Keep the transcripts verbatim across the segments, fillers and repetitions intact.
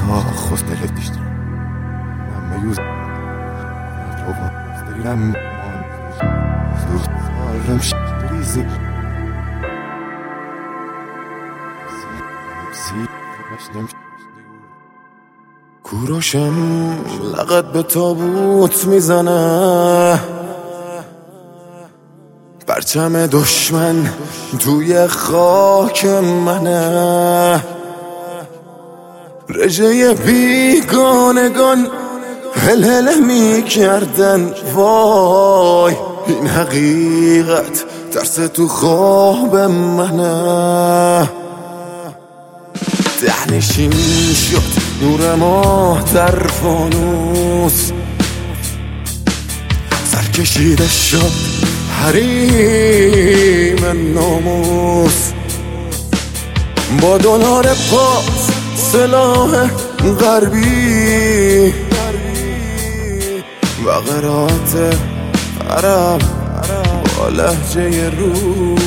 ta khosbelet dishtir men yuz trova stiram Sarım şirizi کوروشم لقد به تابوت میزنه پرچم دشمن توی خاک منه رژه بیگانگان هل هل میکردن وای این حقیقت ترس تو خواب منه دهنشین شد نور ماه در فانوس سرکشیده شد حریم ناموس با دلار پاس سلاح غربی و قرائت عرب با لهجه روس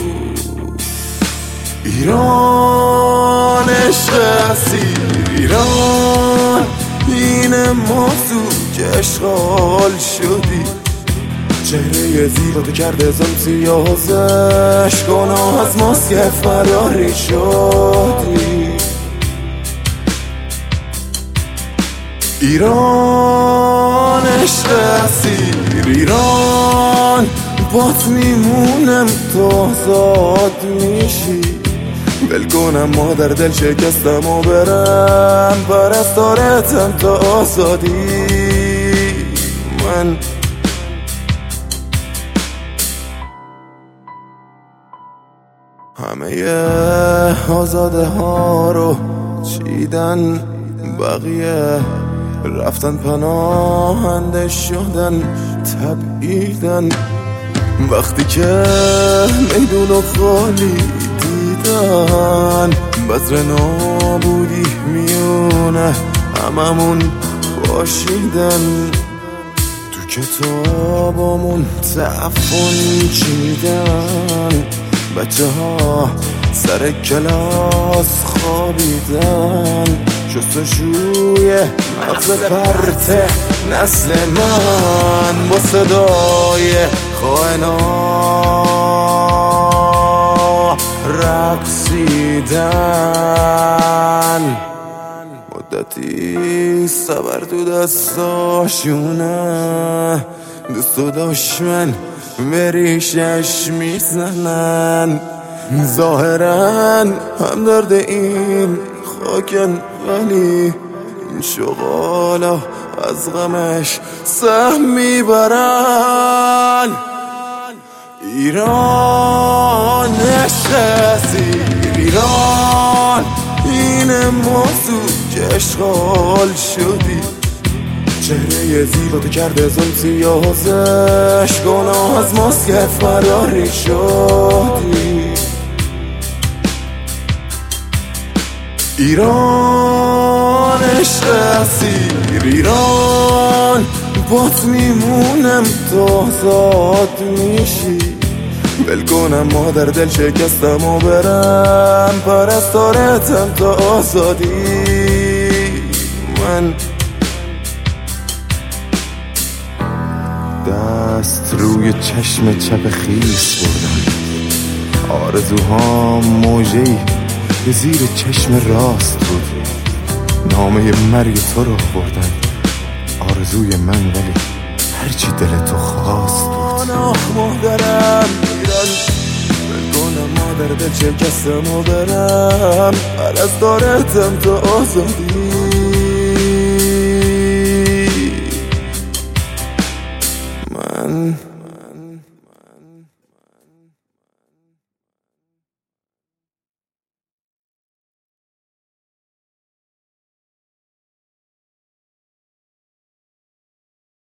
ایران عشق اسیر ایران این موضوع که اشغال شدی چهره زیباتو کرده زن سیازش گناه از ماسک فراری شدی ایران عشق اسیر ایران بات میمونم تو آزاد میشی بل کنم مادر دل شکستم و برم پرستارتم تا آزادی من همه آزاده ها رو چیدن بقیه رفتن پناهنده شدن تبعیدن وقتی که میدونو خالی دیدن بذر نابودی میونه هممون باشیدن تو کتابامون تعفن چیدن بچه ها سر کلاس خوابیدن جستجوی مغز پرته نسل من با صدای خائنا رقصیدن مدتی صبر تو دستاشونه دوست و دشمن بریشش میزنن ظاهرا همدرد این خاکن ولی این شغالا از غمش سهم میبرن ایران عشق اسیر ایران این موضوع که اشغال شدی چهره زیباتو کرده زن سیازش گناه از ماسک فراری شدی ایران عشق اسیر ایران بات میمونم تو آزاد میشی بل کنم مادر دل شکستم و برم پرستارتم تا آزادی من دست روی چشم چپ خیس بردم آرزوها موجهی به زیر چشم راست بود نامه مرگ تو رو بردن آرزوی من ولی هرچی دل تو خواست بود آه مادرم ایران بکنم مادر دل شکستم و برم پرستارتم تا آزادی من